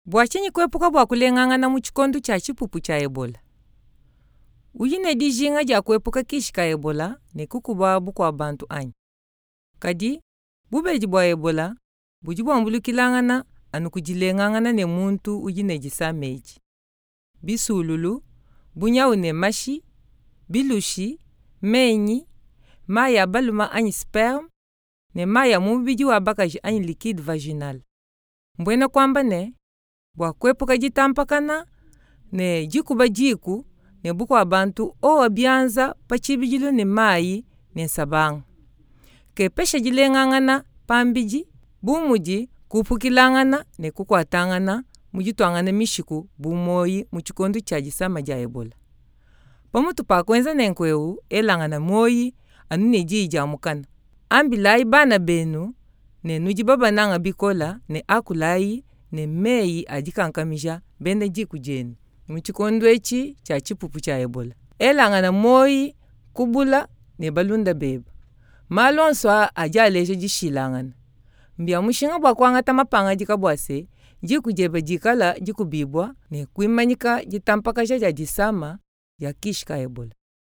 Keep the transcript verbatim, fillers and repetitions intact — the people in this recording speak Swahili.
Bwachenyi kwepuka bwa kuleng'ang'ana mu chikondo cha chipupu cha Ebola. Uyine dijinga ja kwepuka kishika Ebola ne kukuba bukwa bantu anyi. Kadi bubeji bwa Ebola buji bwa mbulukilang'ana anu kujileng'ang'ana ne muntu uyine jisameji. Bisululu, bunyawu ne mashi, bilushi, menyi, maya baluma anyi sperm, ne maya mubiji wa bakaji anyi liquide vaginal. Mbwena kwamba ne bwa kwepuka jitampakana ne jikuba jiku ne bukwa bantu owa byanza pachibijilo ne mayi ne sabang. Ke pesha jileng'ang'ana pambiji bumuji kupukilang'ana ne kukwatang'ana mujitwang'ana mishiku bumoyi mu chikondo cha jisama ja Ebola. Pamutu pakwenza ne nkweu elang'ana moyi anu ne jija mukana. Ambilai bana benu ne nujibaba nanga bikola ne akulai ne meyi ajikankamija bende jiku jenu mu chikondo echi cha chipupu cha Ebola. Elang'ana moyi kubula ne balunda beba. Malonswa ajaleje jishilang'ana. Mbia mushinga bwa kwangata mapanga jikabwase jiku jeba jikala jikubibwa ne kuimanyika jitampaka ja jisama ya kishika Ebola.